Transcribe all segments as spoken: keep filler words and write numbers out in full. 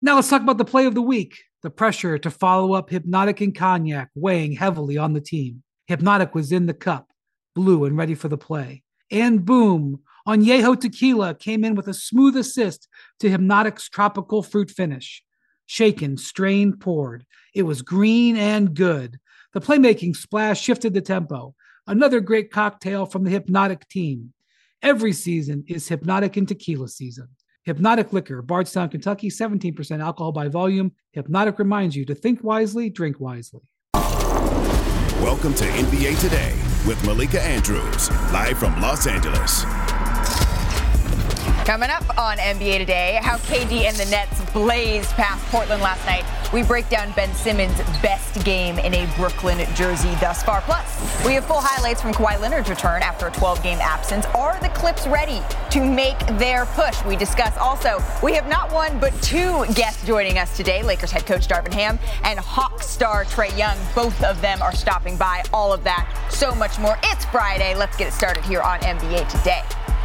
Now let's talk about the play of the week. The pressure to follow up Hypnotic and Cognac weighing heavily on the team. Hypnotic was in the cup, blue and ready for the play. And boom, Añejo Tequila came in with a smooth assist to Hypnotic's tropical fruit finish. Shaken, strained, poured. It was green and good. The playmaking splash shifted the tempo. Another great cocktail from the Hypnotic team. Every season is Hypnotic and Tequila season. Hypnotic Liquor, Bardstown, Kentucky, seventeen percent alcohol by volume. Hypnotic reminds you to think wisely, drink wisely. Welcome to N B A Today with Malika Andrews, live from Los Angeles. Coming up on N B A Today, how K D and the Nets blazed past Portland last night. We break down Ben Simmons' best game in a Brooklyn jersey thus far. Plus, we have full highlights from Kawhi Leonard's return after a twelve-game absence. Are the Clips ready to make their push? We discuss also, we have not one but two guests joining us today. Lakers head coach Darvin Ham and Hawks star Trae Young. Both of them are stopping by. All of that, so much more. It's Friday. Let's get it started here on N B A Today.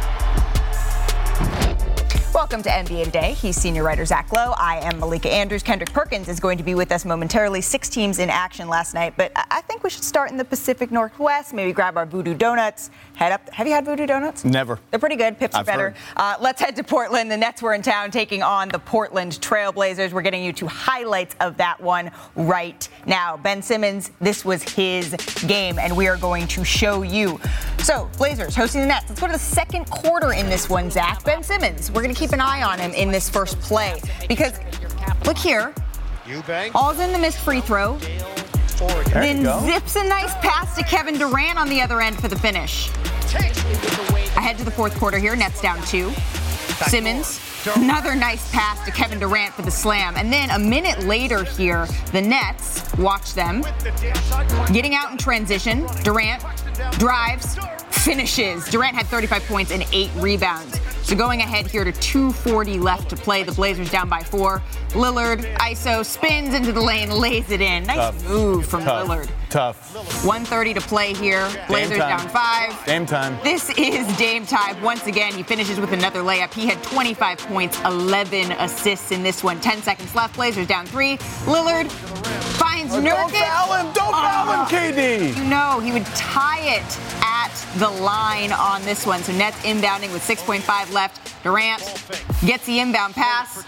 Welcome to N B A Today. He's senior writer Zach Lowe. I am Malika Andrews. Kendrick Perkins is going to be with us momentarily. Six teams in action last night, but I think we should start in the Pacific Northwest. Maybe grab our Voodoo Donuts. Head up. Have you had Voodoo Donuts? Never. They're pretty good. Pips are better. Uh, let's head to Portland. The Nets were in town taking on the Portland Trailblazers. We're getting you to highlights of that one right now. Ben Simmons, this was his game, and we are going to show you. So, Blazers hosting the Nets. Let's go to the second quarter in this one, Zach. Ben Simmons, we're going to keep an eye on him in this first play because look here, all's in the missed free throw, then zips a nice pass to Kevin Durant on the other end for the finish. Ahead to the fourth quarter here, Nets down two. Simmons, another nice pass to Kevin Durant for the slam. And then a minute later here, the Nets, watch them, getting out in transition. Durant drives, finishes. Durant had thirty-five points and eight rebounds. So going ahead here to two forty left to play. The Blazers down by four. Lillard, I S O, spins into the lane, lays it in. Nice Tough. move from Tough. Lillard. Tough. one thirty to play here. Blazers down five. Dame time. This is Dame time. Once again, he finishes with another layup. He had twenty-five points, eleven assists in this one. ten seconds left. Blazers down three. Lillard finds oh, Nurkic. Don't foul him. Don't uh, foul him, K D. You know, he would tie it at the line on this one. So Nets inbounding with six point five left. Durant gets the inbound pass.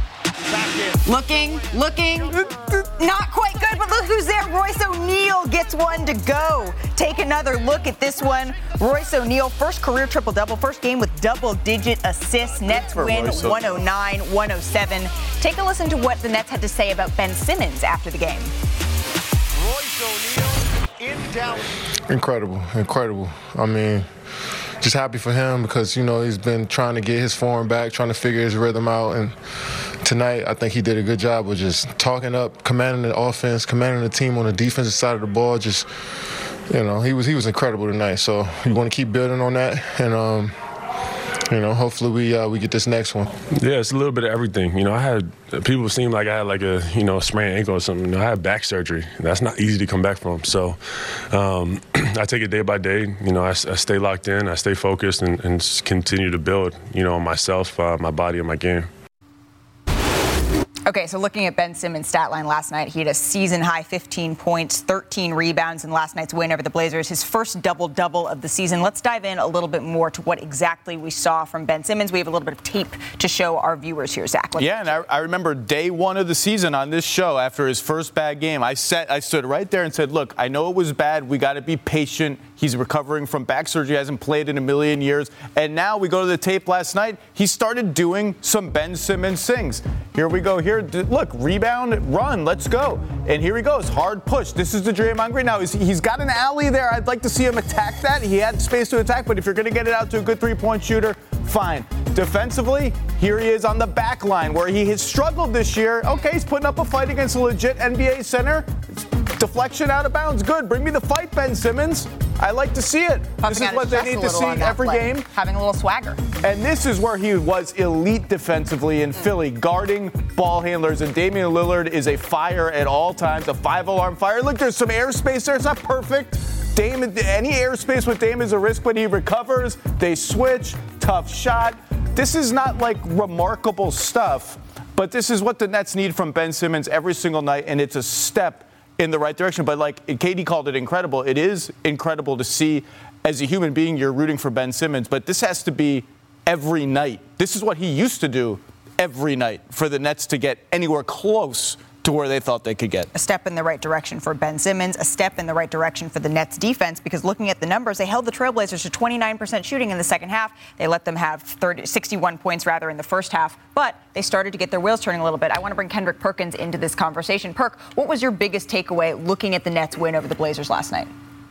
Looking, looking, not quite good, but look who's there. Royce O'Neal gets one to go. Take another look at this one. Royce O'Neal, first career triple-double, first game with double-digit assists. Nets win one oh nine one oh seven. Take a listen to what the Nets had to say about Ben Simmons after the game. Royce O'Neal in Dallas. Incredible, incredible. I mean, just happy for him because, you know, he's been trying to get his form back, trying to figure his rhythm out. And tonight, I think he did a good job of just talking up, commanding the offense, commanding the team on the defensive side of the ball. Just, you know, he was he was incredible tonight. So we want to keep building on that. And, um, you know, hopefully we uh, we get this next one. Yeah, it's a little bit of everything. You know, I had people seem like I had like a, you know, sprained ankle or something. You know, I had back surgery. That's not easy to come back from. So um, I take it day by day. You know, I, I stay locked in. I stay focused and, and just continue to build, you know, myself, uh, my body, and my game. Okay, so looking at Ben Simmons' stat line last night, he had a season-high fifteen points, thirteen rebounds in last night's win over the Blazers, his first double-double of the season. Let's dive in a little bit more to what exactly we saw from Ben Simmons. We have a little bit of tape to show our viewers here, Zach. Let's yeah, and I, I remember day one of the season on this show after his first bad game. I sat, I stood right there and said, look, I know it was bad. We got to be patient. He's recovering from back surgery, hasn't played in a million years. And now we go to the tape last night. He started doing some Ben Simmons things. Here we go here. Look, rebound, run, let's go. And here he goes, hard push. This is the Draymond Green. Now, he's got an alley there. I'd like to see him attack that. He had space to attack, but if you're going to get it out to a good three-point shooter, fine. Defensively, here he is on the back line where he has struggled this year. Okay, he's putting up a fight against a legit N B A center. Deflection out of bounds, good. Bring me the fight, Ben Simmons. I like to see it. Pumping this is what they need to see every play. game. Having a little swagger. And this is where he was elite defensively in Philly, guarding ball handlers. And Damian Lillard is a fire at all times, a five-alarm fire. Look, there's some airspace there. It's not perfect. Dame, any airspace with Dame is a risk, but he recovers. They switch. Tough shot. This is not like remarkable stuff. But this is what the Nets need from Ben Simmons every single night, and it's a step in the right direction. But like Katie called it incredible, it is incredible to see as a human being you're rooting for Ben Simmons, but this has to be every night. This is what he used to do every night for the Nets to get anywhere close to where they thought they could get. A step in the right direction for Ben Simmons, a step in the right direction for the Nets defense, because looking at the numbers, they held the Trailblazers to twenty-nine percent shooting in the second half. They let them have thirty, sixty-one points rather in the first half, but they started to get their wheels turning a little bit. I want to bring Kendrick Perkins into this conversation. Perk, what was your biggest takeaway looking at the Nets win over the Blazers last night?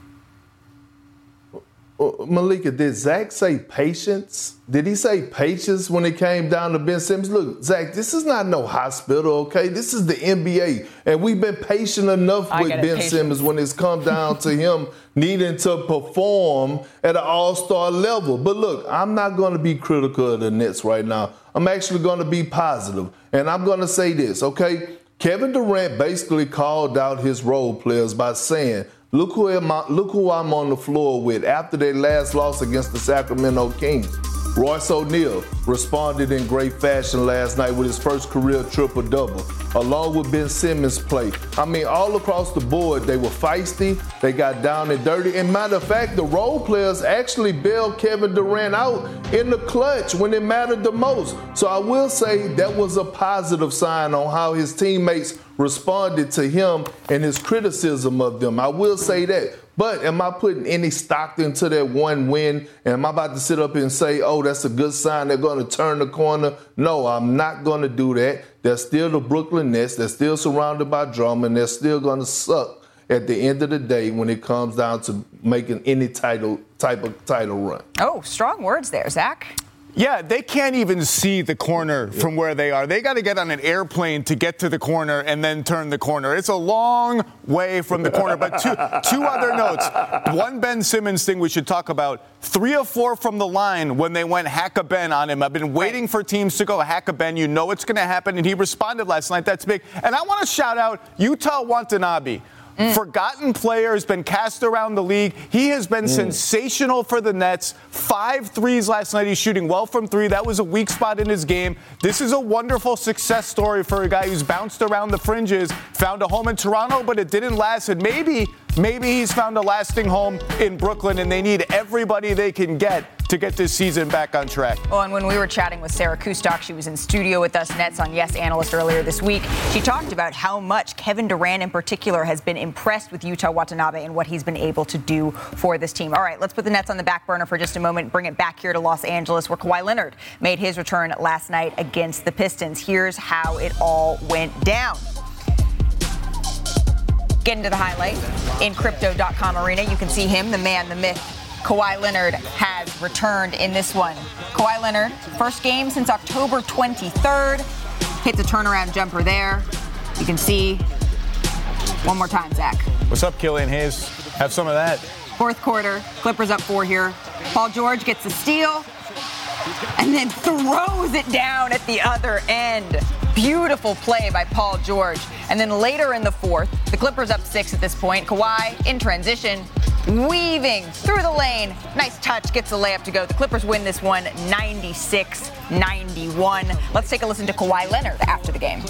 Malika, did Zach say patience? Did he say patience when it came down to Ben Simmons? Look, Zach, this is not no hospital, okay? This is the N B A, and we've been patient enough I with Ben patience. Simmons when it's come down to him needing to perform at an all-star level. But look, I'm not going to be critical of the Nets right now. I'm actually going to be positive, and I'm going to say this, okay? Kevin Durant basically called out his role players by saying, Look who, am I, look who I'm on the floor with after their last loss against the Sacramento Kings. Royce O'Neal responded in great fashion last night with his first career triple-double, along with Ben Simmons' play. I mean, all across the board, they were feisty, they got down and dirty. And matter of fact, the role players actually bailed Kevin Durant out in the clutch when it mattered the most. So I will say that was a positive sign on how his teammates responded to him and his criticism of them. I will say that. But am I putting any stock into that one win? And am I about to sit up and say, oh, that's a good sign, they're going to turn the corner? No, I'm not going to do that. They're still the Brooklyn Nets. They're still surrounded by drama, and they're still going to suck at the end of the day when it comes down to making any title type of title run. Oh, strong words there, Zach. Yeah, they can't even see the corner from where they are. They got to get on an airplane to get to the corner and then turn the corner. It's a long way from the corner. But two, two other notes. One Ben Simmons thing we should talk about. Three or four from the line when they went hack-a-Ben on him. I've been waiting for teams to go hack-a-Ben. You know it's going to happen. And he responded last night. That's big. And I want to shout out Yuta Watanabe. Mm. Forgotten player, has been cast around the league. He has been mm. sensational for the Nets. Five threes last night. He's shooting well from three. That was a weak spot in his game. This is a wonderful success story for a guy who's bounced around the fringes, found a home in Toronto, but it didn't last. And maybe, maybe he's found a lasting home in Brooklyn, and they need everybody they can get to get this season back on track. Well, and when we were chatting with Sarah Kustok, she was in studio with us, Nets on Yes Analyst, earlier this week. She talked about how much Kevin Durant in particular has been impressed with Yuta Watanabe and what he's been able to do for this team. All right, let's put the Nets on the back burner for just a moment, bring it back here to Los Angeles, where Kawhi Leonard made his return last night against the Pistons. Here's how it all went down. Get into the highlight in Crypto dot com arena. You can see him, the man, the myth. Kawhi Leonard has returned in this one. Kawhi Leonard, first game since October twenty-third. Hits a turnaround jumper there. You can see one more time, Zach. What's up, Killian Hayes? Have some of that. Fourth quarter, Clippers up four here. Paul George gets the steal and then throws it down at the other end. Beautiful play by Paul George. And then later in the fourth, the Clippers up six at this point. Kawhi in transition, weaving through the lane. Nice touch, gets the layup to go. The Clippers win this one ninety-six ninety-one. Let's take a listen to Kawhi Leonard after the game.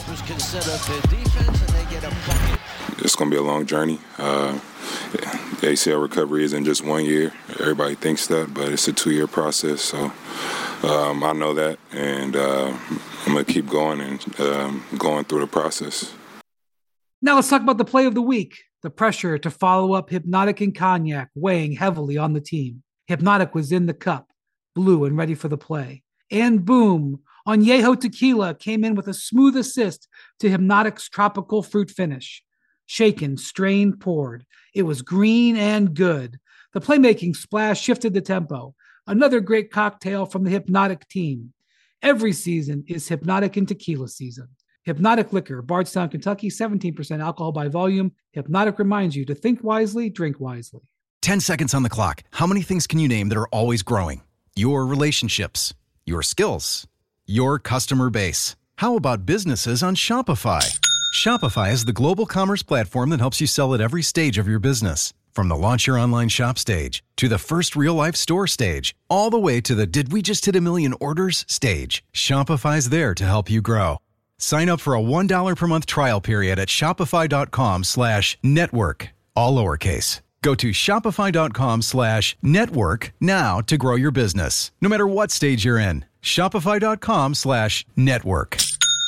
It's going to be a long journey. Uh, the A C L recovery isn't just one year. Everybody thinks that, but it's a two-year process. So um, I know that, and uh, I'm going to keep going and um, going through the process. Now let's talk about the play of the week. The pressure to follow up Hypnotic and Cognac weighing heavily on the team. Hypnotic was in the cup, blue and ready for the play. And boom, Añejo Tequila came in with a smooth assist to Hypnotic's tropical fruit finish. Shaken, strained, poured. It was green and good. The playmaking splash shifted the tempo. Another great cocktail from the Hypnotic team. Every season is Hypnotic and Tequila season. Hypnotic Liquor, Bardstown, Kentucky, seventeen percent alcohol by volume. Hypnotic reminds you to think wisely, drink wisely. ten seconds on the clock. How many things can you name that are always growing? Your relationships, your skills, your customer base. How about businesses on Shopify? Shopify is the global commerce platform that helps you sell at every stage of your business. From the launch your online shop stage to the first real-life store stage, all the way to the did we just hit a million orders stage. Shopify's there to help you grow. Sign up for a one dollar per month trial period at shopify.com slash network, all lowercase. Go to shopify.com slash network now to grow your business, no matter what stage you're in. Shopify.com slash network.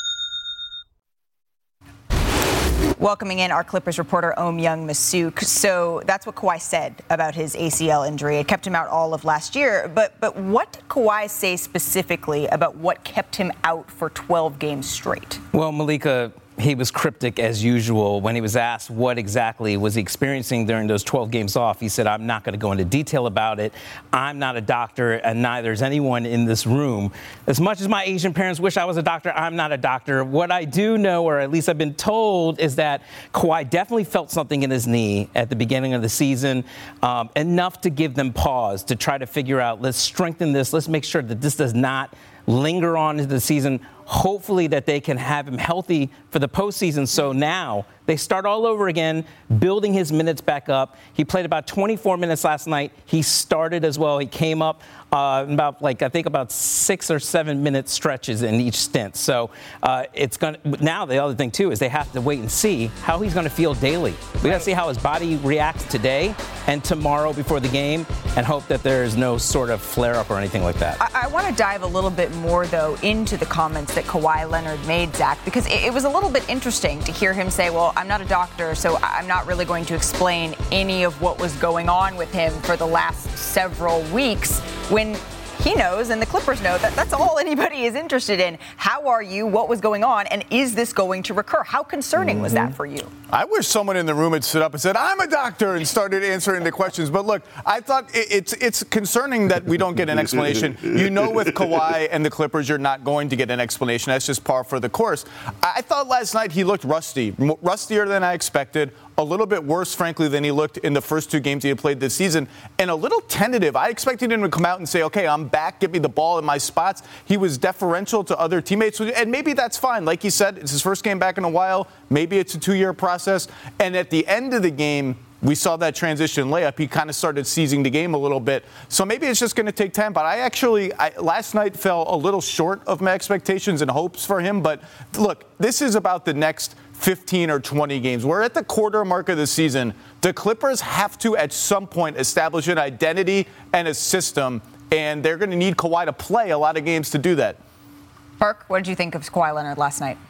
Welcoming in our Clippers reporter, Oumyung-Masuk. So that's what Kawhi said about his A C L injury. It kept him out all of last year. But but what did Kawhi say specifically about what kept him out for twelve games straight? Well, Malika, he was cryptic as usual. When he was asked what exactly was he experiencing during those twelve games off, he said, I'm not going to go into detail about it. I'm not a doctor, and neither is anyone in this room. As much as my Asian parents wish I was a doctor, I'm not a doctor. What I do know, or at least I've been told, is that Kawhi definitely felt something in his knee at the beginning of the season, um, enough to give them pause to try to figure out, let's strengthen this. Let's make sure that this does not linger on into the season. Hopefully that they can have him healthy for the postseason. So now they start all over again, building his minutes back up. He played about twenty-four minutes last night. He started as well. He came up uh, about like I think about six or seven minute stretches in each stint. So uh, it's going to now the other thing too is they have to wait and see how he's going to feel daily. We got to see how his body reacts today and tomorrow before the game, and hope that there is no sort of flare up or anything like that. I, I want to dive a little bit more though into the comments that Kawhi Leonard made, Zach, because it, it was a little bit interesting to hear him say, well, I'm not a doctor, so I'm not really going to explain any of what was going on with him for the last several weeks, when he knows and the Clippers know that that's all anybody is interested in. How are you? What was going on? And is this going to recur? How concerning mm-hmm. was that for you? I wish someone in the room had stood up and said, I'm a doctor, and started answering the questions. But look, I thought it, it's it's concerning that we don't get an explanation. You know, with Kawhi and the Clippers, you're not going to get an explanation. That's just par for the course. I thought last night he looked rusty, rustier than I expected. A little bit worse, frankly, than he looked in the first two games he had played this season, and a little tentative. I expected him to come out and say, okay, I'm back, give me the ball in my spots. He was deferential to other teammates, and maybe that's fine. Like he said, it's his first game back in a while. Maybe it's a two-year process. And at the end of the game, we saw that transition layup. He kind of started seizing the game a little bit. So maybe it's just going to take time. But I actually, I, last night fell a little short of my expectations and hopes for him. But look, this is about the next fifteen or twenty games. We're at the quarter mark of the season. The Clippers have to, at some point, establish an identity and a system, and they're going to need Kawhi to play a lot of games to do that. Park, what did you think of Kawhi Leonard last night?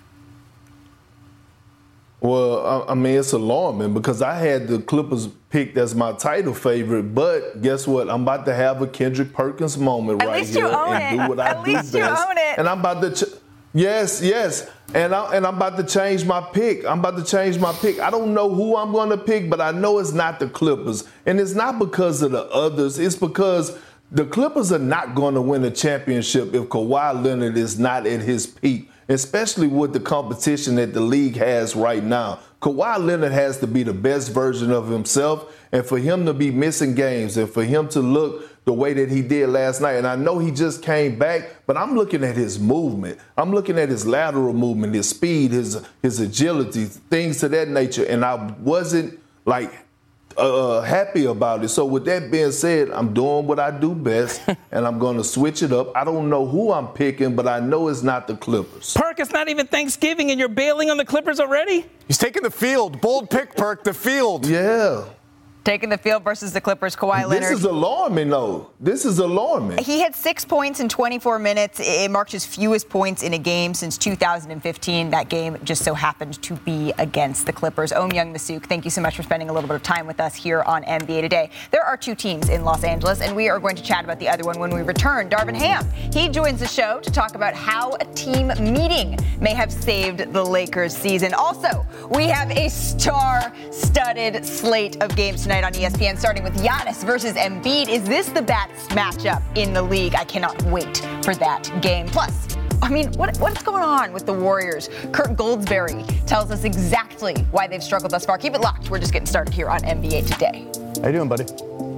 Well, I mean, it's alarming because I had the Clippers picked as my title favorite, but guess what? I'm about to have a Kendrick Perkins moment At right least here you own and it. do what At I do least best. you own it. And I'm about to, ch- yes, yes, and I and I'm about to change my pick. I'm about to change my pick. I don't know who I'm going to pick, but I know it's not the Clippers, and it's not because of the others. It's because the Clippers are not going to win a championship if Kawhi Leonard is not at his peak, especially with the competition that the league has right now. Kawhi Leonard has to be the best version of himself, and for him to be missing games and for him to look the way that he did last night, and I know he just came back, but I'm looking at his movement. I'm looking at his lateral movement, his speed, his his agility, things to that nature, and I wasn't, like, Uh, happy about it. So with that being said, I'm doing what I do best, and I'm going to switch it up. I don't know who I'm picking, but I know it's not the Clippers. Perk, it's not even Thanksgiving, and you're bailing on the Clippers already? He's taking the field. Bold pick, Perk, the field. Yeah. Taking the field versus the Clippers, Kawhi Leonard. This is alarming, though. This is alarming. He had six points in twenty-four minutes. It marked his fewest points in a game since two thousand fifteen. That game just so happened to be against the Clippers. Oumyung-Masuk, thank you so much for spending a little bit of time with us here on N B A Today. There are two teams in Los Angeles, and we are going to chat about the other one when we return. Darvin Ham, he joins the show to talk about how a team meeting may have saved the Lakers season. Also, we have a star-studded slate of games tonight on E S P N, starting with Giannis versus Embiid. Is this the best matchup in the league? I cannot wait for that game. Plus, I mean, what, what's going on with the Warriors? Kurt Goldsberry tells us exactly why they've struggled thus far. Keep it locked. We're just getting started here on N B A Today. How you doing, buddy?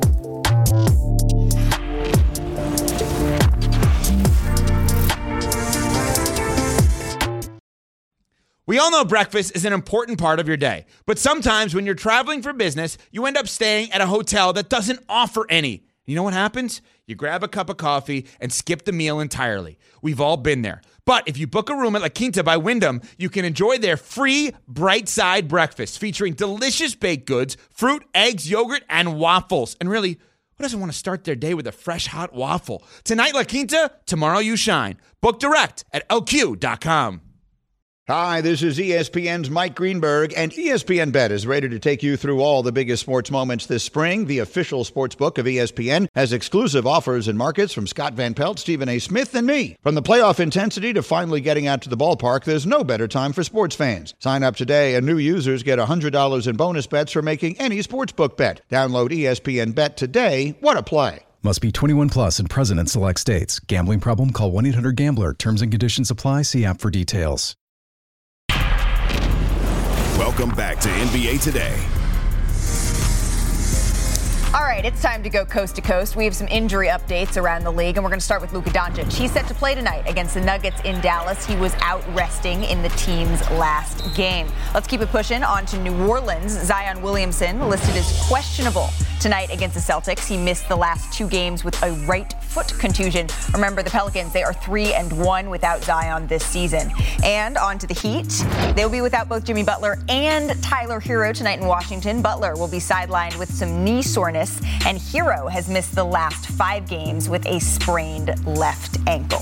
We all know breakfast is an important part of your day, but sometimes when you're traveling for business, you end up staying at a hotel that doesn't offer any. You know what happens? You grab a cup of coffee and skip the meal entirely. We've all been there. But if you book a room at La Quinta by Wyndham, you can enjoy their free Bright Side breakfast featuring delicious baked goods, fruit, eggs, yogurt, and waffles. And really, who doesn't want to start their day with a fresh, hot waffle? Tonight, La Quinta, tomorrow you shine. Book direct at L Q dot com. Hi, this is E S P N's Mike Greenberg, and E S P N Bet is ready to take you through all the biggest sports moments this spring. The official sports book of E S P N has exclusive offers and markets from Scott Van Pelt, Stephen A. Smith, and me. From the playoff intensity to finally getting out to the ballpark, there's no better time for sports fans. Sign up today, and new users get one hundred dollars in bonus bets for making any sportsbook bet. Download E S P N Bet today. What a play. Must be twenty-one plus and present in select states. Gambling problem? Call one eight hundred gambler. Terms and conditions apply. See app for details. Welcome back to N B A Today. All right, it's time to go coast to coast. We have some injury updates around the league, and we're going to start with Luka Doncic. He's set to play tonight against the Nuggets in Dallas. He was out resting in the team's last game. Let's keep it pushing on to New Orleans. Zion Williamson listed as questionable tonight against the Celtics. He missed the last two games with a right foot contusion. Remember, the Pelicans, they are three and one without Zion this season. And on to the Heat. They'll be without both Jimmy Butler and Tyler Hero tonight in Washington. Butler will be sidelined with some knee soreness, and Hero has missed the last five games with a sprained left ankle.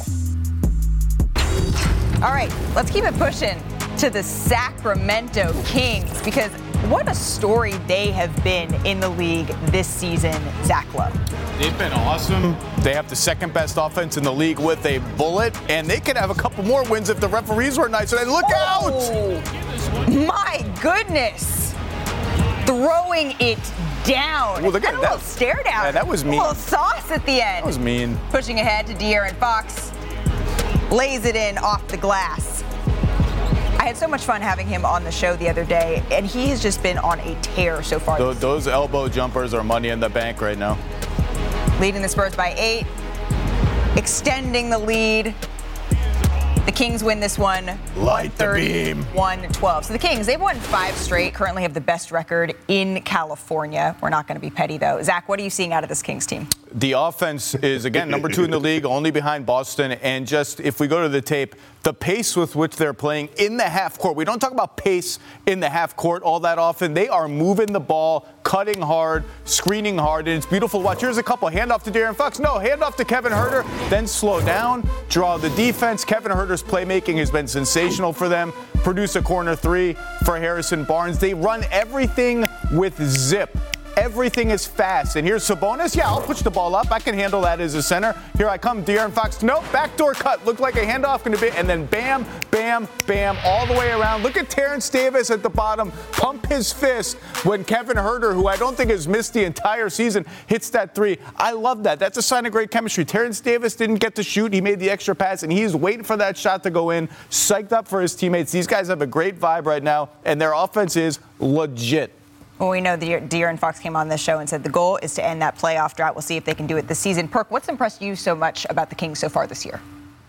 All right, let's keep it pushing to the Sacramento Kings, because what a story they have been in the league this season, Zach Lowe. They've been awesome. They have the second best offense in the league with a bullet, and they could have a couple more wins if the referees were nice. And look oh, out! My goodness. Throwing it down. Well, look at and a that. little stare down. Yeah, that was mean. A little sauce at the end. That was mean. Pushing ahead to De'Aaron Fox. Lays it in off the glass. I had so much fun having him on the show the other day, and he has just been on a tear so far. Those, those elbow jumpers are money in the bank right now. Leading the Spurs by eight. Extending the lead. The Kings win this one. Light the beam. one twelve. So the Kings, they've won five straight, currently have the best record in California. We're not going to be petty, though. Zach, what are you seeing out of this Kings team? The offense is, again, number two in the league, only behind Boston. And just, if we go to the tape, the pace with which they're playing in the half court. We don't talk about pace in the half court all that often. They are moving the ball, cutting hard, screening hard, and it's beautiful to watch. Here's a couple. Hand off to De'Aaron Fox. No, hand off to Kevin Huerter. Then slow down, draw the defense. Kevin Huerter's playmaking has been sensational for them. Produce a corner three for Harrison Barnes. They run everything with zip. Everything is fast. And here's Sabonis. Yeah, I'll push the ball up. I can handle that as a center. Here I come. De'Aaron Fox. Nope. Backdoor cut. Looked like a handoff going to be. And then bam, bam, bam, all the way around. Look at Terrence Davis at the bottom. Pump his fist when Kevin Huerter, who I don't think has missed the entire season, hits that three. I love that. That's a sign of great chemistry. Terrence Davis didn't get to shoot. He made the extra pass, and he's waiting for that shot to go in. Psyched up for his teammates. These guys have a great vibe right now, and their offense is legit. Well, we know that De'Aaron Fox came on this show and said the goal is to end that playoff drought. We'll see if they can do it this season. Perk, what's impressed you so much about the Kings so far this year?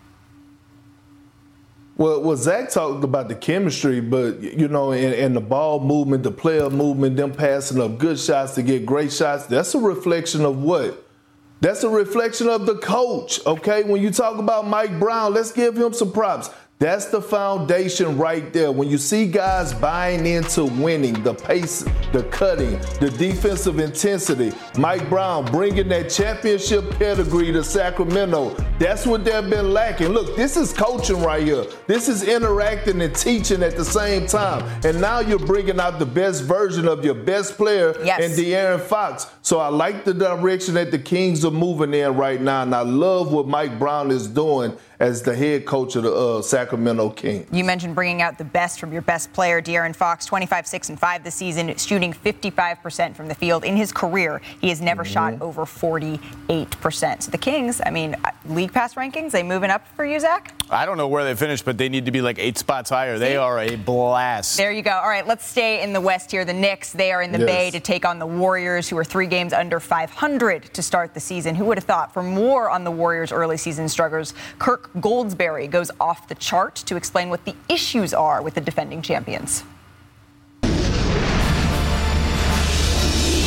Well, well, Zach talked about the chemistry, but, you know, and, and the ball movement, the player movement, them passing up good shots to get great shots, that's a reflection of what? That's a reflection of the coach, okay? When you talk about Mike Brown, let's give him some props. That's the foundation right there. When you see guys buying into winning, the pace, the cutting, the defensive intensity, Mike Brown bringing that championship pedigree to Sacramento, that's what they've been lacking. Look, this is coaching right here. This is interacting and teaching at the same time. And now you're bringing out the best version of your best player yes. in De'Aaron Fox. So I like the direction that the Kings are moving in right now, and I love what Mike Brown is doing as the head coach of the uh, Sacramento Kings. You mentioned bringing out the best from your best player, De'Aaron Fox, twenty-five, six, and five this season, shooting fifty-five percent from the field. In his career, he has never mm-hmm. shot over forty-eight percent. So the Kings, I mean, league pass rankings, they moving up for you, Zach? I don't know where they finished, but they need to be like eight spots higher. See? They are a blast. There you go. All right, let's stay in the West here. The Knicks, they are in the yes. Bay to take on the Warriors, who are three games under five hundred to start the season. Who would have thought? For more on the Warriors' early season struggles, Kirk Goldsberry goes off the chart to explain what the issues are with the defending champions.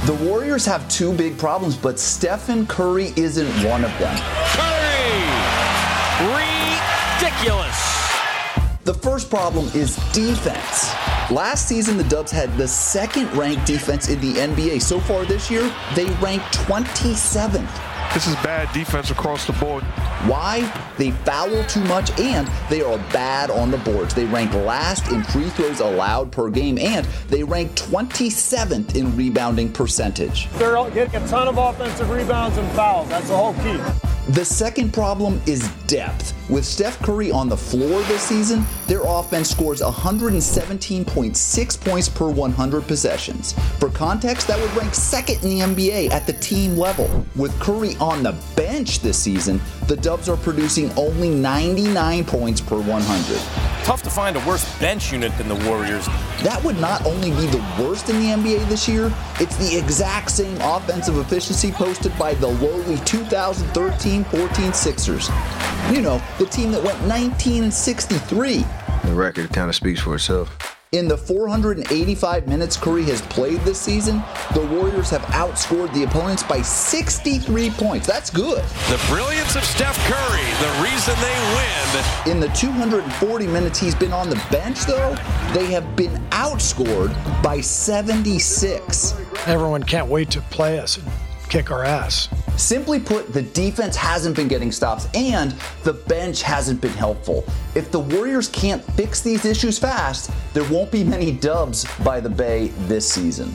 The Warriors have two big problems, but Stephen Curry isn't one of them. Curry! Ridiculous! The first problem is defense. Last season, the Dubs had the second-ranked defense in the N B A. So far this year, they ranked twenty-seventh. This is bad defense across the board. Why? They foul too much, and they are bad on the boards. They rank last in free throws allowed per game, and they rank twenty-seventh in rebounding percentage. They're getting a ton of offensive rebounds and fouls. That's the whole key. The second problem is depth. With Steph Curry on the floor this season, their offense scores one hundred seventeen point six points per one hundred possessions. For context, that would rank second in the N B A at the team level. With Curry on the bench this season, the Dubs are producing only ninety-nine points per one hundred. Tough to find a worse bench unit than the Warriors. That would not only be the worst in the N B A this year, it's the exact same offensive efficiency posted by the lowly two thousand thirteen fourteen Sixers. You know, the team that went nineteen and sixty-three. The record kind of speaks for itself. In the four hundred eighty-five minutes Curry has played this season, the Warriors have outscored the opponents by sixty-three points. That's good. The brilliance of Steph Curry, the reason they win. In the two hundred forty minutes he's been on the bench, though, they have been outscored by seventy-six. Everyone can't wait to play us and kick our ass. Simply put, the defense hasn't been getting stops and the bench hasn't been helpful. If the Warriors can't fix these issues fast, there won't be many Dubs by the Bay this season.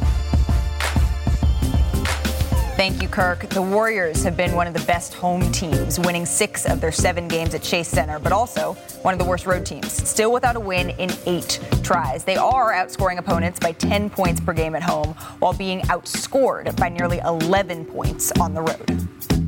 Thank you, Kirk. The Warriors have been one of the best home teams, winning six of their seven games at Chase Center, but also one of the worst road teams, still without a win in eight tries. They are outscoring opponents by ten points per game at home, while being outscored by nearly eleven points on the road.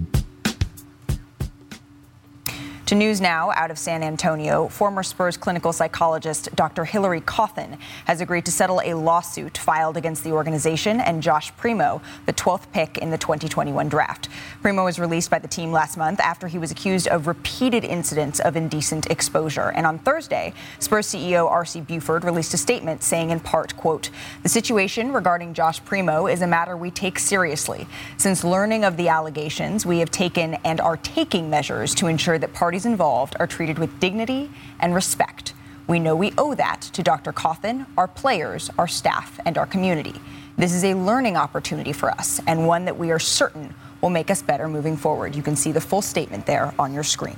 To news now out of San Antonio, former Spurs clinical psychologist Doctor Hillary Cawthon has agreed to settle a lawsuit filed against the organization and Josh Primo, the twelfth pick in the twenty twenty-one draft. Primo was released by the team last month after he was accused of repeated incidents of indecent exposure. And on Thursday, Spurs C E O R C Buford released a statement saying in part, quote, "The situation regarding Josh Primo is a matter we take seriously. Since learning of the allegations, we have taken and are taking measures to ensure that parties involved are treated with dignity and respect. We know we owe that to Doctor Cawthon, our players, our staff, and our community. This is a learning opportunity for us and one that we are certain will make us better moving forward." You can see the full statement there on your screen.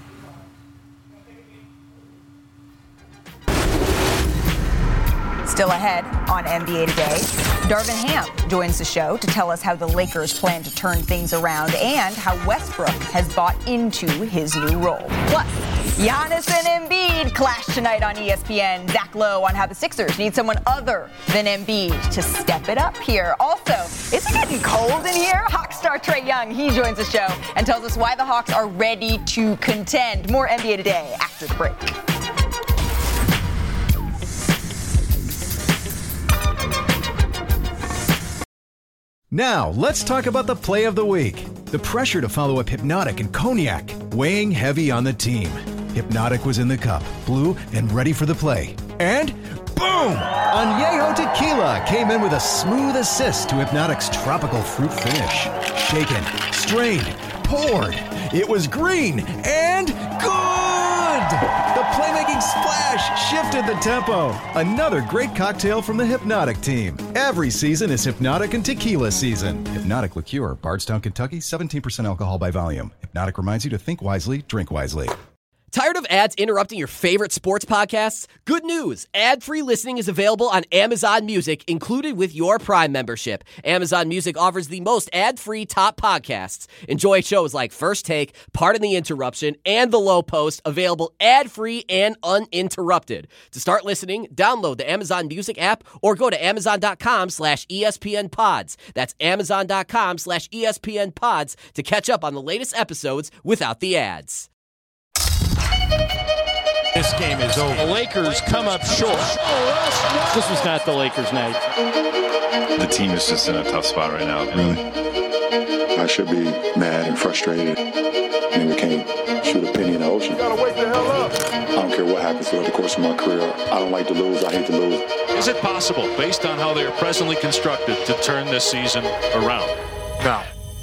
Still ahead on N B A Today, Darvin Ham joins the show to tell us how the Lakers plan to turn things around and how Westbrook has bought into his new role. Plus, Giannis and Embiid clash tonight on E S P N. Zach Lowe on how the Sixers need someone other than Embiid to step it up here. Also, is it getting cold in here? Hawks star Trae Young, he joins the show and tells us why the Hawks are ready to contend. More N B A Today after the break. Now, let's talk about the play of the week. The pressure to follow up Hypnotic and Cognac, weighing heavy on the team. Hypnotic was in the cup, blue, and ready for the play. And boom! Añejo Tequila came in with a smooth assist to Hypnotic's tropical fruit finish. Shaken, strained, poured. It was green and good! The playmaking splash shifted the tempo. Another great cocktail from the Hypnotic team. Every season is Hypnotic and Tequila season. Hypnotic Liqueur, Bardstown, Kentucky, seventeen percent alcohol by volume. Hypnotic reminds you to think wisely, drink wisely. Tired of ads interrupting your favorite sports podcasts? Good news! Ad-free listening is available on Amazon Music, included with your Prime membership. Amazon Music offers the most ad-free top podcasts. Enjoy shows like First Take, Pardon the Interruption, and The Low Post, available ad-free and uninterrupted. To start listening, download the Amazon Music app or go to amazon.com slash ESPN pods. That's amazon.com slash ESPN pods to catch up on the latest episodes without the ads. This game is over. The Lakers come up short. This was not the Lakers' night. The team is just in a tough spot right now. Really? I should be mad and frustrated. I mean, we can't shoot a penny in the ocean. You gotta wake the hell up. I don't care what happens throughout the course of my career. I don't like to lose. I hate to lose. Is it possible, based on how they are presently constructed, to turn this season around? No.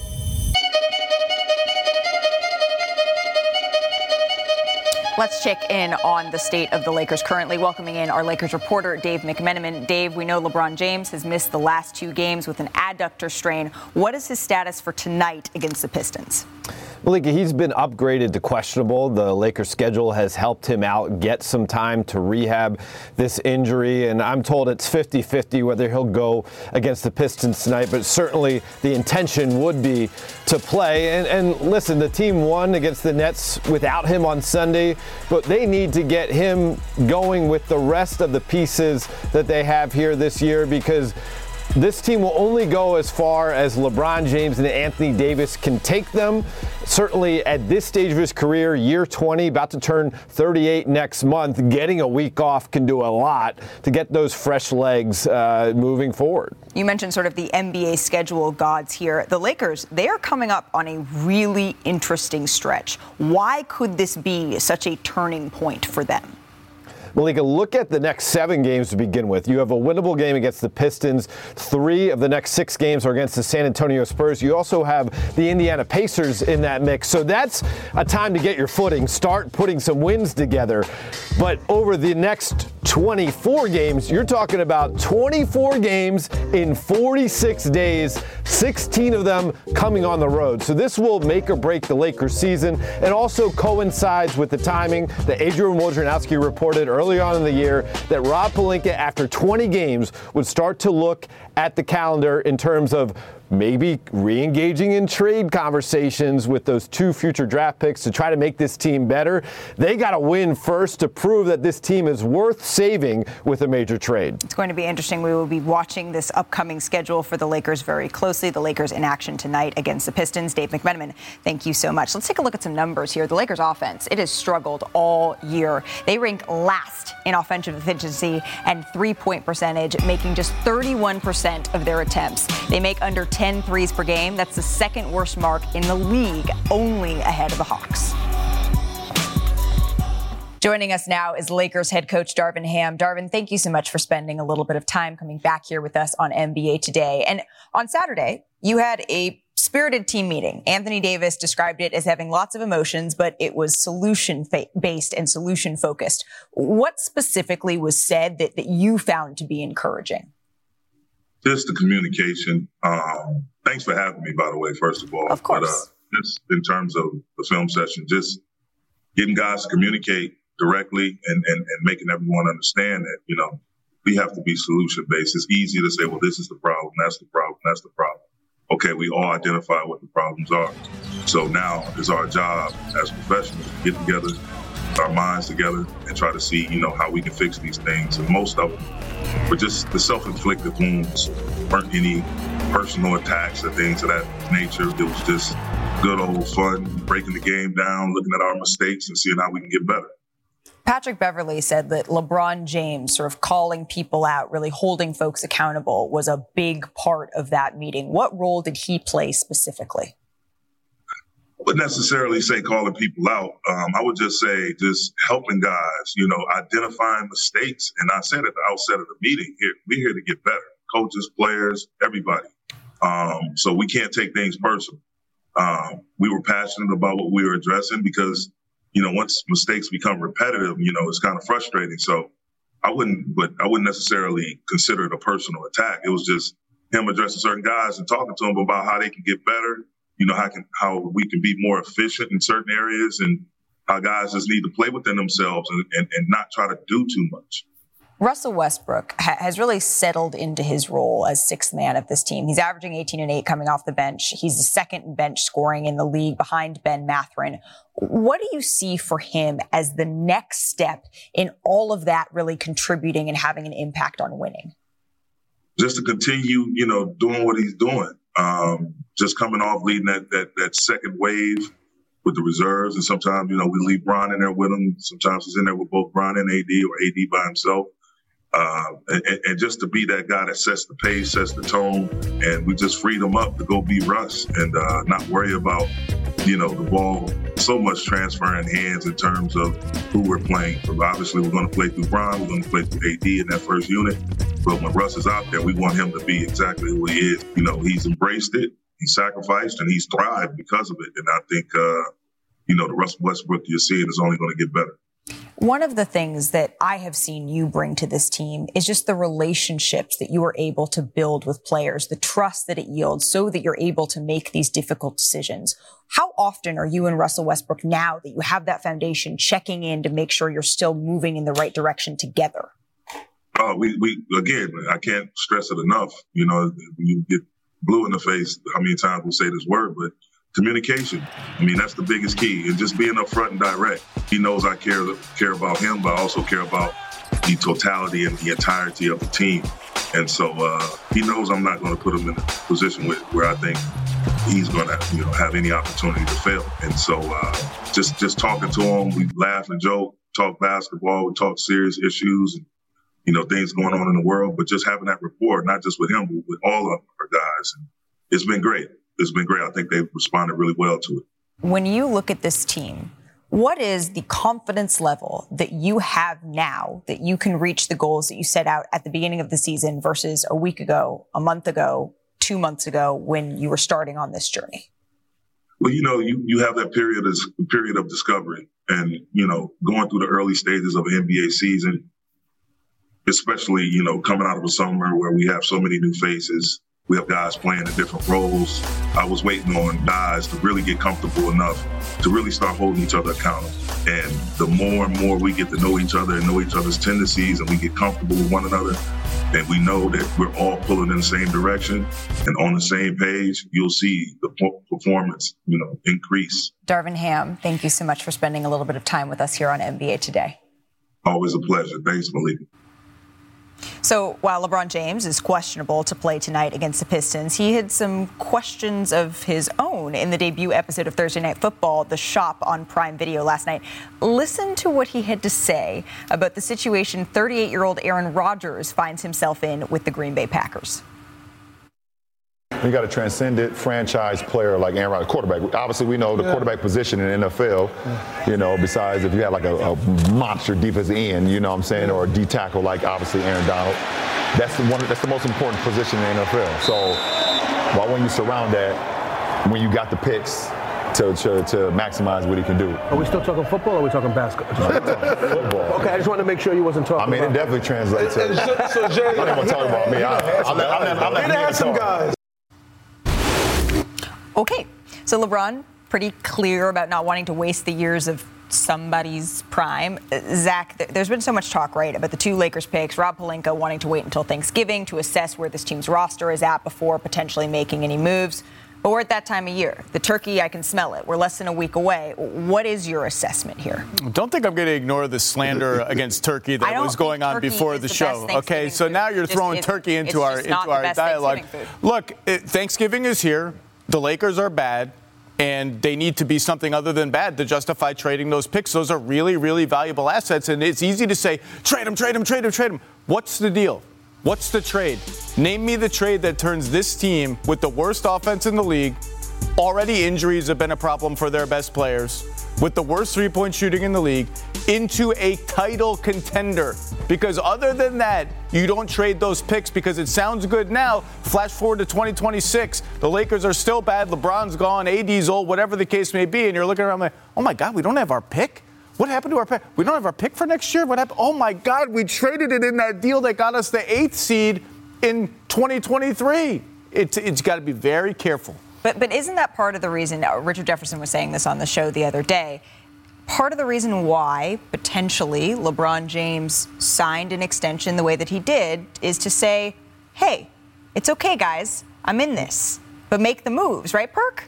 Let's check in on the state of the Lakers currently. Welcoming in our Lakers reporter, Dave McMenamin. Dave, we know LeBron James has missed the last two games with an adductor strain. What is his status for tonight against the Pistons? Malika, he's been upgraded to questionable. The Lakers schedule has helped him out get some time to rehab this injury, and I'm told it's fifty-fifty whether he'll go against the Pistons tonight, but certainly the intention would be to play. And, and listen, the team won against the Nets without him on Sunday, but they need to get him going with the rest of the pieces that they have here this year, because this team will only go as far as LeBron James and Anthony Davis can take them. Certainly at this stage of his career, year twenty, about to turn thirty-eight next month, getting a week off can do a lot to get those fresh legs uh, moving forward. You mentioned sort of the N B A schedule gods here. The Lakers, they are coming up on a really interesting stretch. Why could this be such a turning point for them? Malika, look at the next seven games to begin with. You have a winnable game against the Pistons. Three of the next six games are against the San Antonio Spurs. You also have the Indiana Pacers in that mix. So that's a time to get your footing, start putting some wins together. But over the next twenty-four games, you're talking about twenty-four games in forty-six days, sixteen of them coming on the road. So this will make or break the Lakers season, and also coincides with the timing that Adrian Wojnarowski reported earlier early on in the year that Rob Pelinka, after twenty games, would start to look at the calendar in terms of maybe re-engaging in trade conversations with those two future draft picks to try to make this team better. They got to win first to prove that this team is worth saving with a major trade. It's going to be interesting. We will be watching this upcoming schedule for the Lakers very closely. The Lakers in action tonight against the Pistons. Dave McMenamin, thank you so much. Let's take a look at some numbers here. The Lakers offense, it has struggled all year. They rank last in offensive efficiency and three-point percentage, making just thirty-one percent of their attempts. They make under ten threes per game. That's the second worst mark in the league, only ahead of the Hawks. Joining us now is Lakers head coach Darvin Ham. Darvin, thank you so much for spending a little bit of time coming back here with us on N B A Today. And on Saturday, you had a spirited team meeting. Anthony Davis described it as having lots of emotions, but it was solution-based and solution-focused. What specifically was said that, that you found to be encouraging? Just the communication. Um, thanks for having me, by the way, first of all. Of course. But, uh, just in terms of the film session, just getting guys to communicate directly and, and, and making everyone understand that, you know, we have to be solution-based. It's easy to say, well, this is the problem, that's the problem, that's the problem. Okay, we all identify what the problems are. So now it's our job as professionals to get together, our minds together, and try to see, you know, how we can fix these things. And most of them were just the self-inflicted wounds, weren't any personal attacks or things of that nature. It was just good old fun, breaking the game down, looking at our mistakes and seeing how we can get better. Patrick Beverley said that LeBron James sort of calling people out, really holding folks accountable, was a big part of that meeting. What role did he play specifically? I wouldn't necessarily say calling people out. Um, I would just say just helping guys, you know, identifying mistakes. And I said at the outset of the meeting, here, we're here to get better. Coaches, players, everybody. Um, so we can't take things personal. Um, we were passionate about what we were addressing because, you know, once mistakes become repetitive, you know, it's kind of frustrating. So I wouldn't, but I wouldn't necessarily consider it a personal attack. It was just him addressing certain guys and talking to them about how they can get better. You know, how can how we can be more efficient in certain areas, and how guys just need to play within themselves and, and, and not try to do too much. Russell Westbrook ha- has really settled into his role as sixth man of this team. He's averaging eighteen and eight coming off the bench. He's the second bench scoring in the league behind Ben Mathurin. What do you see for him as the next step in all of that really contributing and having an impact on winning? Just to continue, you know, doing what he's doing. Um, just coming off leading that, that that second wave with the reserves. And sometimes, you know, we leave Bron in there with him. Sometimes he's in there with both Bron and A D, or A D by himself. Uh, and, and just to be that guy that sets the pace, sets the tone, and we just freed him up to go be Russ and uh, not worry about, you know, the ball so much transferring hands in terms of who we're playing. So obviously, we're going to play through Bron, we're going to play through A D in that first unit, But when Russ is out there, we want him to be exactly who he is. You know, he's embraced it, he's sacrificed, and he's thrived because of it. And I think, uh, you know, the Russell Westbrook you're seeing is only going to get better. One of the things that I have seen you bring to this team is just the relationships that you are able to build with players, the trust that it yields so that you're able to make these difficult decisions. How often are you and Russell Westbrook, now that you have that foundation, checking in to make sure you're still moving in the right direction together? Uh, we, we, again, I can't stress it enough. You know, you get blue in the face how many times we say this word, but communication. I mean, that's the biggest key. And just being upfront and direct. He knows I care care about him, but I also care about the totality and the entirety of the team. And so uh, he knows I'm not going to put him in a position with, where I think he's going to, you know, have any opportunity to fail. And so uh, just just talking to him, we laugh and joke, talk basketball, we talk serious issues, and, you know, things going on in the world. But just having that rapport, not just with him, but with all of our guys, and it's been great. It's been great. I think they've responded really well to it. When you look at this team, what is the confidence level that you have now that you can reach the goals that you set out at the beginning of the season versus a week ago, a month ago, two months ago when you were starting on this journey? Well, you know, you, you have that period of, period of discovery and, you know, going through the early stages of an N B A season, especially, you know, coming out of a summer where we have so many new faces. We have guys playing in different roles. I was waiting on guys to really get comfortable enough to really start holding each other accountable. And the more and more we get to know each other and know each other's tendencies and we get comfortable with one another, and we know that we're all pulling in the same direction and on the same page, you'll see the performance, you know, increase. Darvin Ham, thank you so much for spending a little bit of time with us here on N B A Today. Always a pleasure. Thanks, Malika. So while LeBron James is questionable to play tonight against the Pistons, he had some questions of his own in the debut episode of Thursday Night Football, The Shop on Prime Video last night. Listen to what he had to say about the situation thirty-eight-year-old Aaron Rodgers finds himself in with the Green Bay Packers. You got a transcendent franchise player like Aaron Rodgers, quarterback. Obviously, we know the yeah. quarterback position in the N F L, you know, besides if you have like a, a monster defensive end, you know what I'm saying, or a D tackle like obviously Aaron Donald. That's the one. That's the most important position in the N F L. So, why wouldn't you surround that when you got the picks to, to, to maximize what he can do? Are we still talking football or are we talking basketball? Football. Okay, I just wanted to make sure you wasn't talking I mean, about it definitely translates. To, so, so Jay, I didn't want to talk about me. I, I'm not, I'm not, I'm not, I'm not some guys. Okay, so LeBron, pretty clear about not wanting to waste the years of somebody's prime. Zach, there's been so much talk, right, about the two Lakers picks, Rob Pelinka wanting to wait until Thanksgiving to assess where this team's roster is at before potentially making any moves. But we're at that time of year. The turkey, I can smell it. We're less than a week away. What is your assessment here? Don't think I'm going to ignore the slander against Turkey that was going on before the, the show. Okay, so now you're throwing just, Turkey into our into our dialogue. Look, it, Thanksgiving is here. The Lakers are bad, and they need to be something other than bad to justify trading those picks. Those are really, really valuable assets, and it's easy to say, trade them, trade them, trade them, trade them. What's the deal? What's the trade? Name me the trade that turns this team with the worst offense in the league. Already injuries have been a problem for their best players. With the worst three-point shooting in the league, into a title contender. Because other than that, you don't trade those picks because it sounds good now. Flash forward to twenty twenty-six. The Lakers are still bad. LeBron's gone. A D's old, whatever the case may be. And you're looking around like, oh, my God, we don't have our pick? What happened to our pick? We don't have our pick for next year? What happened? Oh, my God, we traded it in that deal that got us the eighth seed in twenty twenty-three. It, it's got to be very careful. But but isn't that part of the reason, uh, Richard Jefferson was saying this on the show the other day, part of the reason why potentially LeBron James signed an extension the way that he did is to say, hey, it's okay, guys, I'm in this, but make the moves, right, Perk?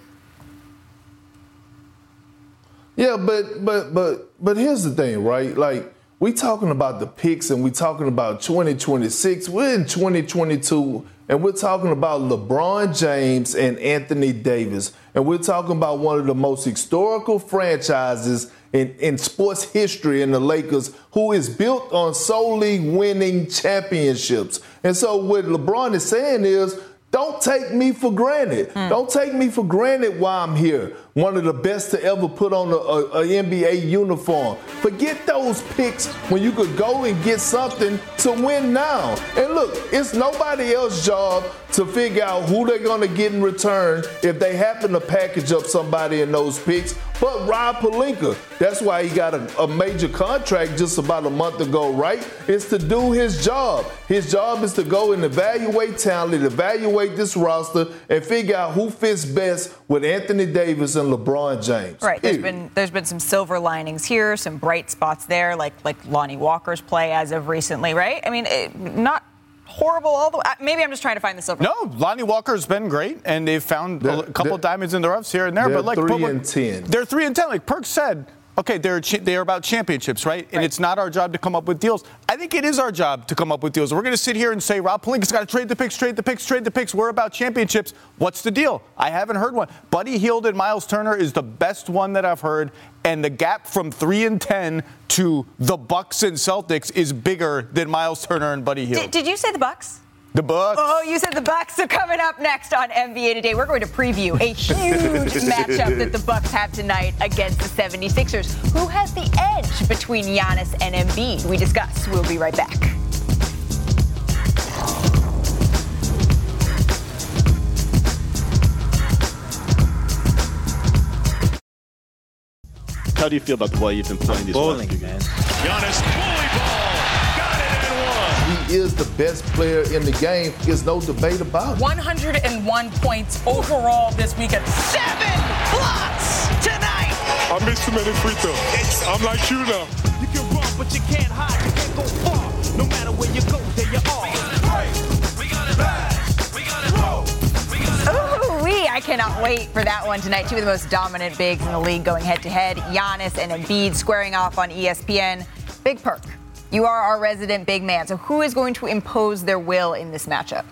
Yeah, but but but but here's the thing, right? Like, we talking about the picks and we talking about twenty twenty-six. We're in twenty twenty-two, and we're talking about LeBron James and Anthony Davis. And we're talking about one of the most historical franchises in, in sports history in the Lakers, who is built on solely winning championships. And so what LeBron is saying is, don't take me for granted. Mm. Don't take me for granted while I'm here. one of the best to ever put on a, a, a N B A uniform. Forget those picks when you could go and get something to win now. And look, it's nobody else's job to figure out who they're going to get in return if they happen to package up somebody in those picks, but Rob Pelinka. That's why he got a, a major contract just about a month ago, right? It's to do his job. His job is to go and evaluate talent, evaluate this roster, and figure out who fits best with Anthony Davis and LeBron James. Right. There's been there's been some silver linings here, some bright spots there, like like Lonnie Walker's play as of recently, right? I mean, it, not horrible all the way. Maybe I'm just trying to find the silver. No, Lonnie Walker's been great, and they've found they're, a couple diamonds in the roughs here and there. They're but like three but look, and ten. They're three and ten. Like Perk said. Okay, they're they're about championships, right? And right. It's not our job to come up with deals. I think it is our job to come up with deals. We're going to sit here and say, Rob Pelinka's got to trade the picks, trade the picks, trade the picks. We're about championships. What's the deal? I haven't heard one. Buddy Hield and Miles Turner is the best one that I've heard, and the gap from three and ten to the Bucks and Celtics is bigger than Miles Turner and Buddy Hield. Did, did you say the Bucks? The Bucks. Oh, you said the Bucks. So coming up next on N B A Today, we're going to preview a huge matchup that the Bucks have tonight against the seventy-sixers. Who has the edge between Giannis and Embiid? We discuss. We'll be right back. How do you feel about the way you've been playing these Bowling, last man. Giannis bully ball. Got it and one. He is the best player in the game. There's no debate about it. one hundred one points overall this weekend. Seven blocks tonight. I missed too many free throws. I'm like you now. You can run, but you can't hide. You can't go far. No matter where you go, there you are. We got it back. We got it roll. Ooh-wee, I cannot wait for that one tonight. Two of the most dominant bigs in the league going head-to-head. Giannis and Embiid squaring off on E S P N. Big Perk. You are our resident big man. So who is going to impose their will in this matchup?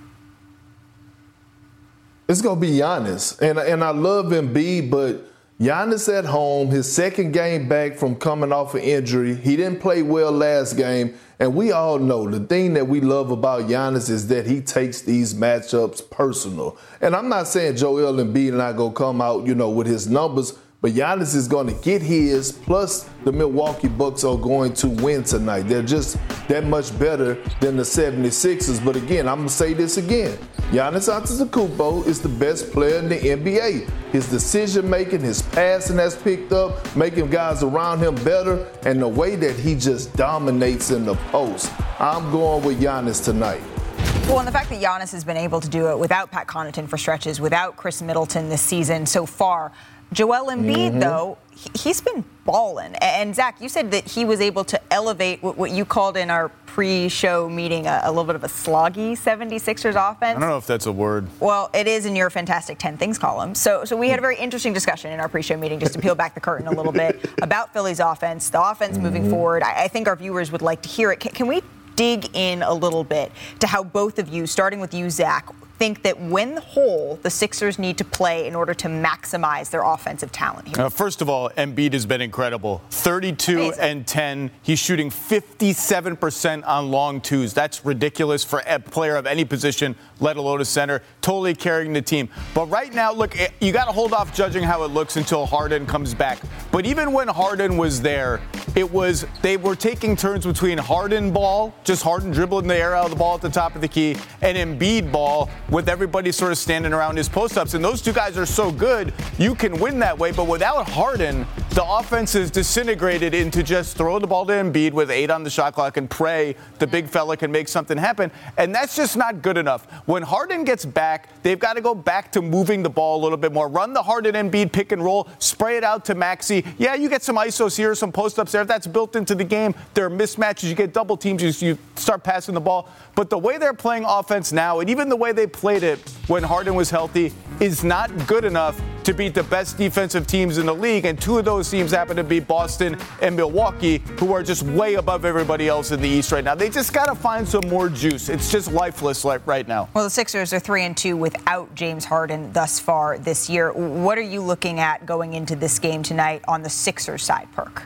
It's going to be Giannis. And, and I love Embiid, but Giannis at home, his second game back from coming off an injury. He didn't play well last game. And we all know the thing that we love about Giannis is that he takes these matchups personal. And I'm not saying Joel Embiid and I go come out, you know, with his numbers, but Giannis is going to get his, plus the Milwaukee Bucks are going to win tonight. They're just that much better than the seventy-sixers. But again, I'm going to say this again. Giannis Antetokounmpo is the best player in the N B A. His decision-making, his passing has picked up, making guys around him better, and the way that he just dominates in the post. I'm going with Giannis tonight. Well, and the fact that Giannis has been able to do it without Pat Connaughton for stretches, without Chris Middleton this season so far. Joel Embiid, mm-hmm. though, he's been balling. And, Zach, you said that he was able to elevate what you called in our pre-show meeting a, a little bit of a sloggy seventy-sixers offense. I don't know if that's a word. Well, it is in your Fantastic ten Things column. So, so we had a very interesting discussion in our pre-show meeting, just to peel back the curtain a little bit, about Philly's offense, the offense mm-hmm. moving forward. I, I think our viewers would like to hear it. Can, can we dig in a little bit to how both of you, starting with you, Zach, think that when whole, the Sixers need to play in order to maximize their offensive talent here? Uh, first of all, Embiid has been incredible. thirty-two Amazing. And ten. He's shooting fifty-seven percent on long twos. That's ridiculous for a player of any position, let alone a center. Totally carrying the team. But right now, look, you got to hold off judging how it looks until Harden comes back. But even when Harden was there, it was they were taking turns between Harden ball, just Harden dribbling the air out of the ball at the top of the key, and Embiid ball, with everybody sort of standing around his post-ups. And those two guys are so good, you can win that way. But without Harden, the offense is disintegrated into just throw the ball to Embiid with eight on the shot clock and pray the big fella can make something happen. And that's just not good enough. When Harden gets back, they've got to go back to moving the ball a little bit more. Run the Harden-Embiid pick and roll, spray it out to Maxey. Yeah, you get some I S Os here, some post-ups there. That's built into the game. There are mismatches. You get double teams. You, you start passing the ball. But the way they're playing offense now, and even the way they played it when Harden was healthy, is not good enough to beat the best defensive teams in the league. And two of those teams happen to be Boston and Milwaukee, who are just way above everybody else in the East right now. They just got to find some more juice. It's just lifeless right now. Well, the Sixers are three and two without James Harden thus far this year. What are you looking at going into this game tonight on the Sixers side, Perk?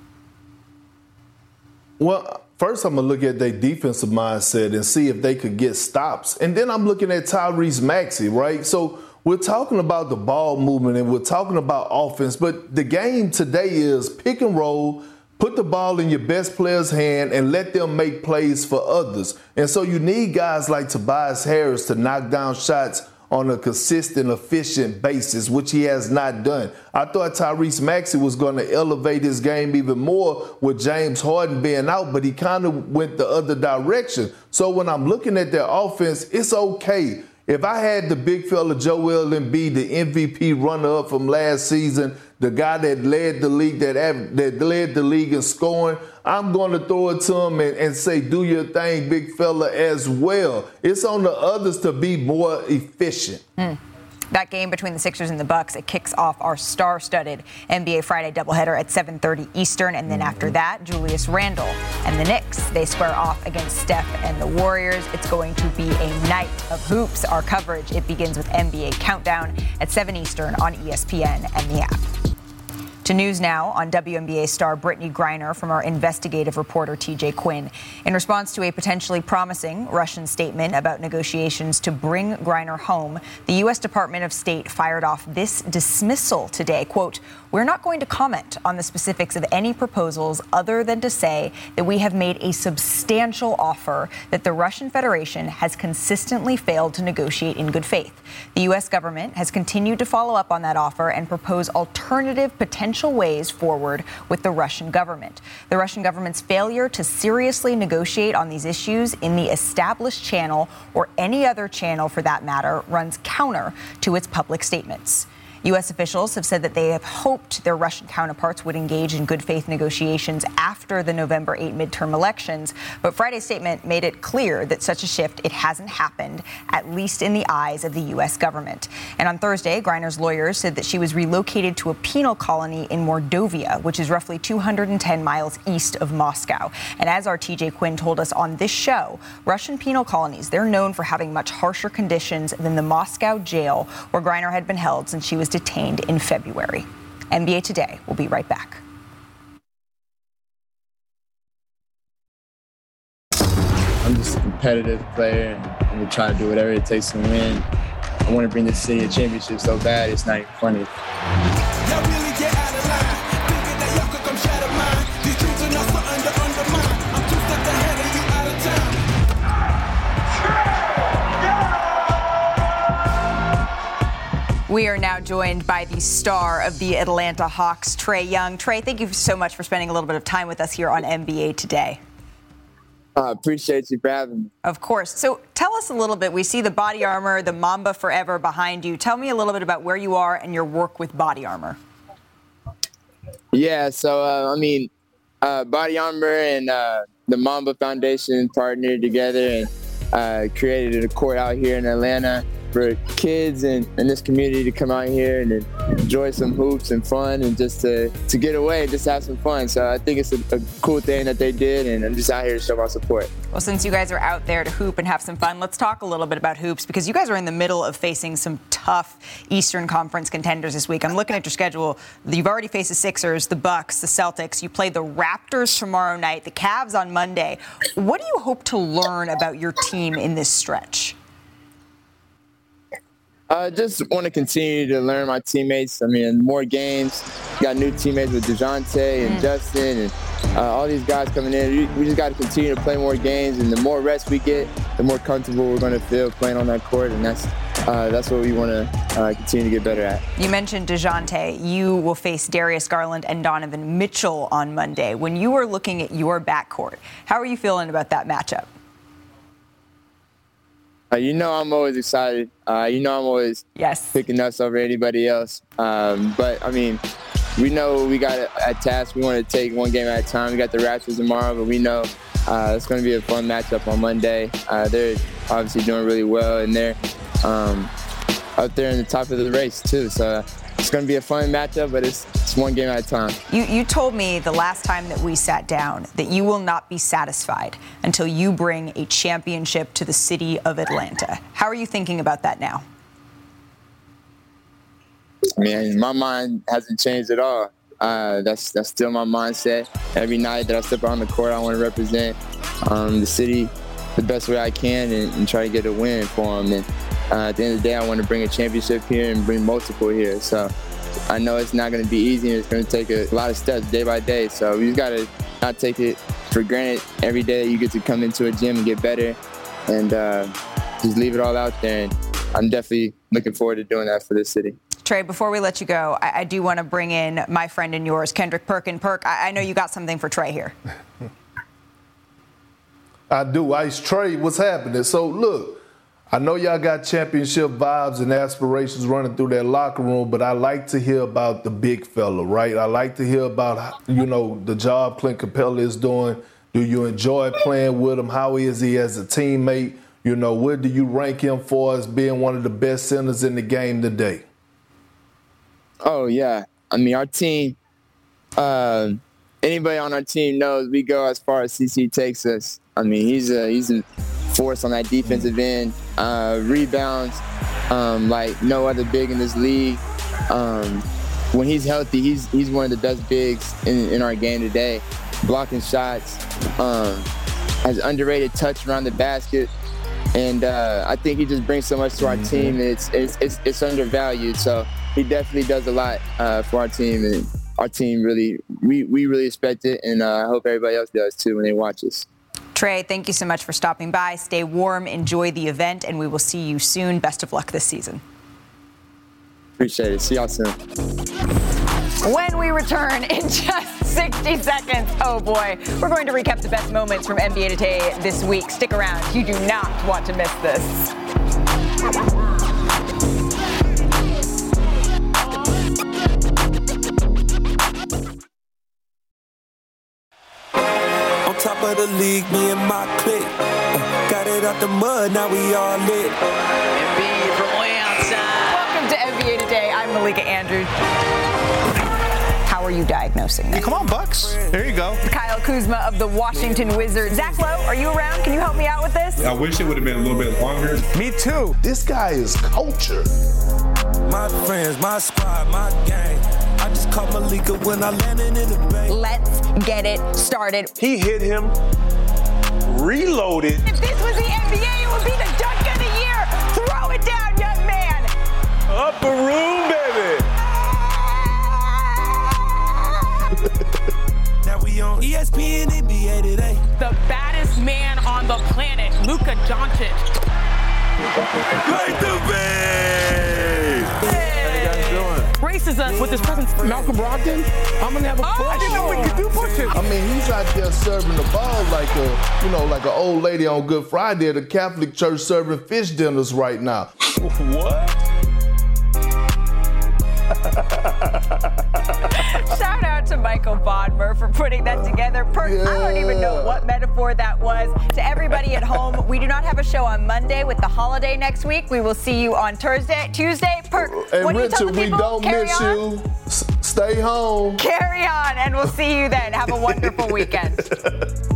Well, first I'm going to look at their defensive mindset and see if they could get stops. And then I'm looking at Tyrese Maxey, right? So we're talking about the ball movement and we're talking about offense, but the game today is pick and roll, put the ball in your best player's hand and let them make plays for others. And so you need guys like Tobias Harris to knock down shots on a consistent, efficient basis, which he has not done. I thought Tyrese Maxey was going to elevate his game even more with James Harden being out, but he kind of went the other direction. So when I'm looking at their offense, it's okay. If I had the big fella Joel Embiid, the M V P runner-up from last season, the guy that led the league, that that led the league in scoring, I'm going to throw it to him and, and say, do your thing, big fella, as well. It's on the others to be more efficient. Mm. That game between the Sixers and the Bucks, it kicks off our star-studded N B A Friday doubleheader at seven thirty Eastern. And then after that, Julius Randle and the Knicks, they square off against Steph and the Warriors. It's going to be a night of hoops. Our coverage, it begins with N B A Countdown at seven Eastern on E S P N and the app. To news now on W N B A star Brittany Griner from our investigative reporter T J Quinn. In response to a potentially promising Russian statement about negotiations to bring Griner home, the U S Department of State fired off this dismissal today. Quote, "We're not going to comment on the specifics of any proposals other than to say that we have made a substantial offer that the Russian Federation has consistently failed to negotiate in good faith. The U S government has continued to follow up on that offer and propose alternative potential ways forward with the Russian government. The Russian government's failure to seriously negotiate on these issues in the established channel or any other channel for that matter runs counter to its public statements." U S officials have said that they have hoped their Russian counterparts would engage in good faith negotiations after the November eighth midterm elections. But Friday's statement made it clear that such a shift, it hasn't happened, at least in the eyes of the U S government. And on Thursday, Griner's lawyers said that she was relocated to a penal colony in Mordovia, which is roughly two hundred ten miles east of Moscow. And as our T J Quinn told us on this show, Russian penal colonies, they're known for having much harsher conditions than the Moscow jail where Griner had been held since she was detained in February. N B A Today will be right back. I'm just a competitive player, and I'm gonna try to do whatever it takes to win. I want to bring the city a championship so bad, it's not even funny. We are now joined by the star of the Atlanta Hawks, Trae Young. Trae, thank you so much for spending a little bit of time with us here on N B A Today. I uh, appreciate you for having me. Of course. So tell us a little bit. We see the body armor, the Mamba Forever behind you. Tell me a little bit about where you are and your work with body armor. Yeah, so, uh, I mean, uh, Body Armor and uh, the Mamba Foundation partnered together and uh, created a court out here in Atlanta for kids and in this community to come out here and enjoy some hoops and fun and just to, to get away and just have some fun. So I think it's a, a cool thing that they did, and I'm just out here to show my support. Well, since you guys are out there to hoop and have some fun, let's talk a little bit about hoops, because you guys are in the middle of facing some tough Eastern Conference contenders this week. I'm looking at your schedule. You've already faced the Sixers, the Bucks, the Celtics. You play the Raptors tomorrow night, the Cavs on Monday. What do you hope to learn about your team in this stretch? I uh, just want to continue to learn my teammates. I mean, more games. Got new teammates with DeJounte and mm. Justin and uh, all these guys coming in. We just got to continue to play more games, and the more rest we get, the more comfortable we're going to feel playing on that court, and that's uh, that's what we want to uh, continue to get better at. You mentioned DeJounte. You will face Darius Garland and Donovan Mitchell on Monday. When you are looking at your backcourt, how are you feeling about that matchup? Uh, you know I'm always excited. Uh, you know I'm always yes. picking us over anybody else. Um, but, I mean, we know we got a, a task. We want to take one game at a time. We got the Raptors tomorrow, but we know uh, it's going to be a fun matchup on Monday. Uh, they're obviously doing really well, and they're um, up there in the top of the race, too. So it's going to be a fun matchup, but it's, it's one game at a time. You, you told me the last time that we sat down that you will not be satisfied until you bring a championship to the city of Atlanta. How are you thinking about that now? I mean, my mind hasn't changed at all. Uh, that's that's still my mindset. Every night that I step out on the court, I want to represent um, the city the best way I can and, and try to get a win for them. And Uh, at the end of the day, I want to bring a championship here and bring multiple here. So I know it's not going to be easy, and it's going to take a lot of steps day by day. So we just got to not take it for granted every day that you get to come into a gym and get better, and uh, just leave it all out there. And I'm definitely looking forward to doing that for this city. Trey, before we let you go, I, I do want to bring in my friend and yours, Kendrick Perkin. Perk, I, I know you got something for Trey here. I do. Ice Trey, what's happening? So, look, I know y'all got championship vibes and aspirations running through that locker room, but I like to hear about the big fella, right? I like to hear about, you know, the job Clint Capella is doing. Do you enjoy playing with him? How is he as a teammate? You know, where do you rank him for as being one of the best centers in the game today? Oh, yeah. I mean, our team, uh, anybody on our team knows we go as far as C C takes us. I mean, he's a, he's a force on that defensive end, uh, rebounds um, like no other big in this league. Um, when he's healthy, he's he's one of the best bigs in, in our game today. Blocking shots, um, has underrated touch around the basket, and uh, I think he just brings so much to our team. And it's it's it's, it's undervalued, so he definitely does a lot uh, for our team, and our team really we we really respect it, and uh, I hope everybody else does too when they watch us. Trey, thank you so much for stopping by. Stay warm, enjoy the event, and we will see you soon. Best of luck this season. Appreciate it. See y'all soon. When we return in just sixty seconds, oh boy, we're going to recap the best moments from N B A Today this week. Stick around. You do not want to miss this. Top of the league, me and my clique. Uh, got it out the mud, now we all lit. N B A from way outside. Welcome to N B A Today. I'm Malika Andrews. How are you diagnosing this? Come on, Bucks. There you go. Kyle Kuzma of the Washington Wizards. Zach Lowe, are you around? Can you help me out with this? I wish it would have been a little bit longer. Me too. This guy is culture. My friends, my squad, my gang. I just caught Malika when I landed in the bay. Let's get it started. He hit him, reloaded. If this was the N B A, it would be the dunk of the year. Throw it down, young man. Upper room, baby. Now we on E S P N N B A Today. The baddest man on the planet, Luka Doncic. Like the Bay. Hey. How you guys doing? Graces us with his presence. Malcolm Brogdon? I'm gonna have a Oh, push. I didn't know we could do pushes. I mean, he's out there serving the ball like a, you know, like an old lady on Good Friday at a Catholic church serving fish dinners right now. What? Shout out to Michael Bodmer for putting that together. Perk, yeah. I don't even know what metaphor that was. To everybody at home, we do not have a show on Monday with the holiday next week. We will see you on Thursday, Tuesday. Perk, and what do you Richard, tell the people? we don't Carry miss on? you. S- stay home. Carry on, and we'll see you then. Have a wonderful weekend.